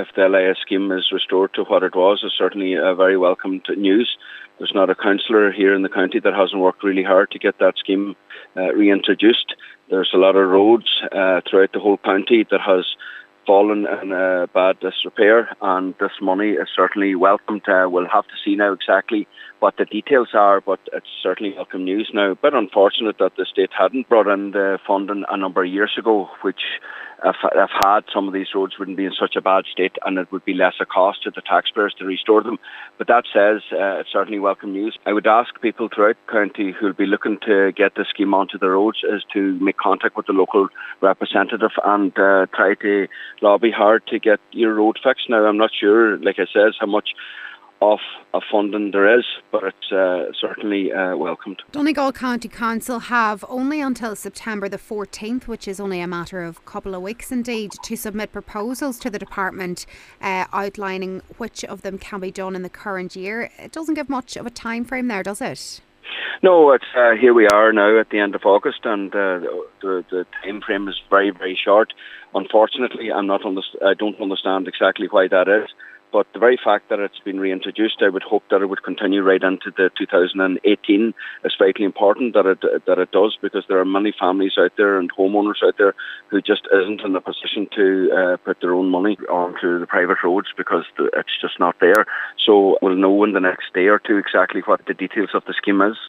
if the LIS scheme is restored to what it was, is certainly a very welcomed news. There's not a councillor here in the county that hasn't worked really hard to get that scheme reintroduced. There's a lot of roads throughout the whole county that has fallen in bad disrepair, and this money is certainly welcomed. We'll have to see now exactly what the details are, but it's certainly welcome news now. A bit unfortunate that the state hadn't brought in the funding a number of years ago, which if had, some of these roads wouldn't be in such a bad state, and it would be less a cost to the taxpayers to restore them. But that says, it's certainly welcome news. I would ask people throughout the county who'll be looking to get the scheme onto the roads is to make contact with the local representative and try to lobby hard to get your road fixed. Now, I'm not sure, like I said, how much of funding there is, but it's certainly welcomed. Donegal County Council have only until September the 14th, which is only a matter of a couple of weeks indeed, to submit proposals to the department outlining which of them can be done in the current year. It doesn't give much of a time frame there, does it? No, it's here we are now at the end of August, and the time frame is very, very short. Unfortunately, I don't understand exactly why that is. But the very fact that it's been reintroduced, I would hope that it would continue right into the 2018. It's vitally important that it does, because there are many families out there and homeowners out there who just isn't in a position to put their own money onto the private roads because it's just not there. So we'll know in the next day or two exactly what the details of the scheme is.